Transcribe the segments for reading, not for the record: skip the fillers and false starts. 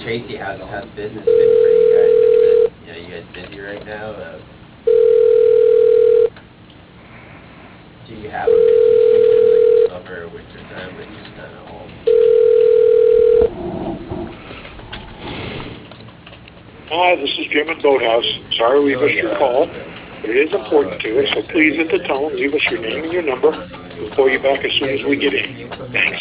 Tracy, how's business been for you guys? You guys busy right now? Do you have a busy season like summer or winter time, or just kind of all? Hi, this is Jim at Boathouse. Sorry we missed your call. It is important to us, so please at the tone, leave us your name and your number. We'll call you back as soon as we get in. Thanks.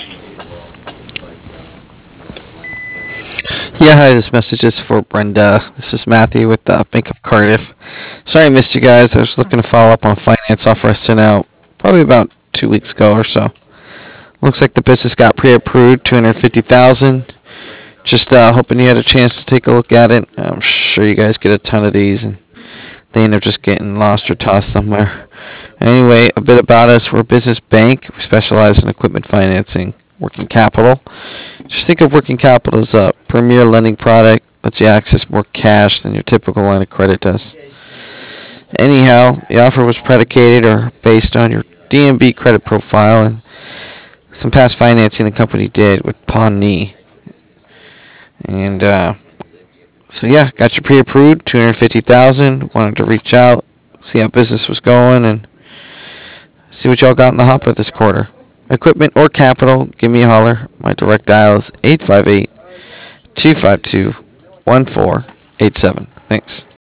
Yeah, hi, this message is for Brenda. This is Matthew with Bank of Cardiff. Sorry I missed you guys. I was looking to follow up on a finance offer I sent out probably about 2 weeks ago or so. Looks like the business got pre-approved, $250,000. Just hoping you had a chance to take a look at it. I'm sure you guys get a ton of these, and they end up just getting lost or tossed somewhere. Anyway, a bit about us. We're a business bank. We specialize in equipment financing, working capital. Just think of working capital as a premier lending product. Lets you access more cash than your typical line of credit does. Anyhow, the offer was predicated or based on your DMB credit profile and some past financing the company did with Pawn Knee. And so yeah, got you pre-approved, $250,000. Wanted to reach out, see how business was going, and see what y'all got in the hopper this quarter. Equipment or capital, give me a holler. My direct dial is 858-252-1487. Thanks.